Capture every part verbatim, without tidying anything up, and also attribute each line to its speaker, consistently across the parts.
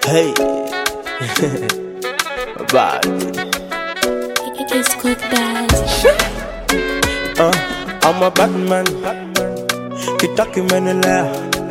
Speaker 1: Hey, bad.
Speaker 2: It's good bad.
Speaker 1: Uh, I'm a bad man. Kitaki menelea.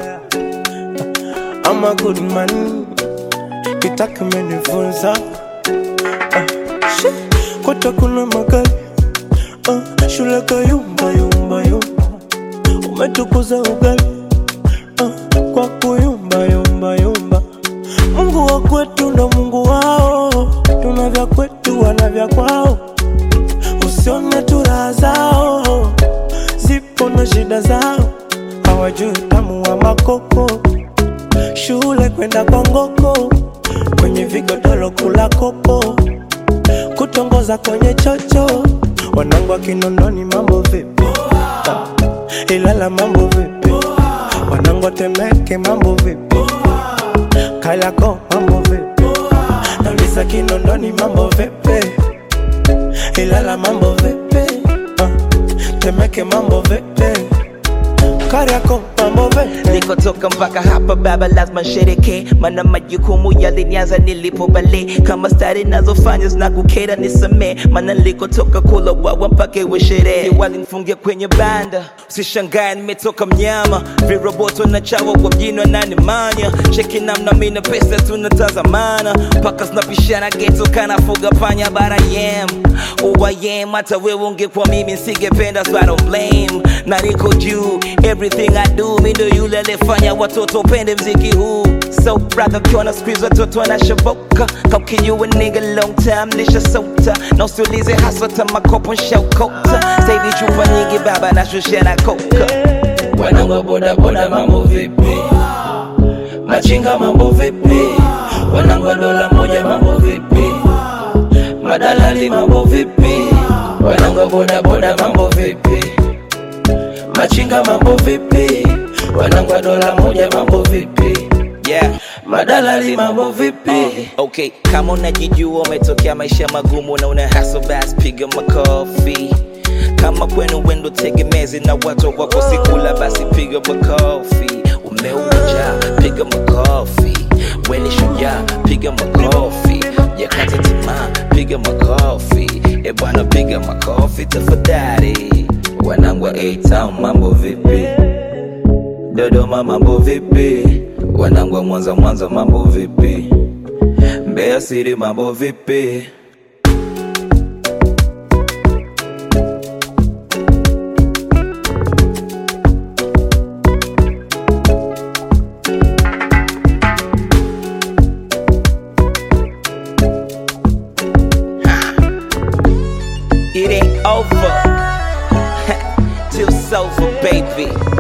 Speaker 1: I'm a good man. Kitaki menifunza. Uh, Kota kuna magari. Uh, shule kayumba yumba yumba. Umetukuza ugali. Uh, kwa kuyumba yumba yumba. Mungu wa kwetu ndo Mungu wao. Tuna vya kwetu wana vya kwao. Usione tu raha zao, zipo na shida zao. Hawajui utamu wa makoko. Shule kwenda kwa ngoko, kwenye vigodoro kula kopo, kutongoza kwenye chocho. Wanangu wa Kinondoni mambo vipi? Ilala mambo vipi? Wanangu wa Temeke mambo vipi? Kariakoo mambo vipi? Nauliza Kinondoni mambo vipi? Ilala mambo vipi? Uh, Temeke mambo vipi? Kariakoo mambo vipi?
Speaker 3: Nikotoka mpaka hapa baba lazima nshereke, mana majukumu yalinianza nilipobale. Kama stari nazofanya zinakukera nisamee, mana nilikotoka kula wawa mpaka iwe sherehe. Walinifungia kwenye banda, usishangae nimetoka mnyama. Viroboto na chawa kwa mjini wananimanya. Cheki namna mina pesa tunatazamana, mpaka zinapishana geto kanafuga panya. But I am who I am, hata wewe ungekuwa mimi nsingependa, so I don't blame. Na niko juu, everything I do mi ndo yule alifanya watoto pende mziki huu. So brother kiona squeeze watoto wanashoboka. Kauki you a nigga long time lisha sota. Na usiulize hasa tama kopo nshakota. Saidi chupa nyingi baba na shushia na koka.
Speaker 4: Wanangu boda boda mambo vipi? Machinga mambo vipi? Wanangu dola moja mambo vipi? Madalali mambo vipi? Wanangu boda boda mambo vipi? Machinga mambo vipi? Wanangu dola moja mambo vipi?
Speaker 3: Yeah.
Speaker 4: Madalali mambo vipi?
Speaker 3: Uh, okay, kama unajijua umetokea maisha magumu na una hustle bass, piga makofi. Kama kwenu wendo tegemezi na watu wako sikula, basi piga makofi. Umeuja, piga makofi. Weni shujaa, piga makofi. Yakata tamaa, piga makofi. E bwana piga makofi tafadhali. Wanangu wa A-Town mambo vipi? Dodoma mambo vipi? Wanangu wa Mwanza Mwanza mambo vipi? Mbeya City mambo vipi? It ain't over till it's over, baby.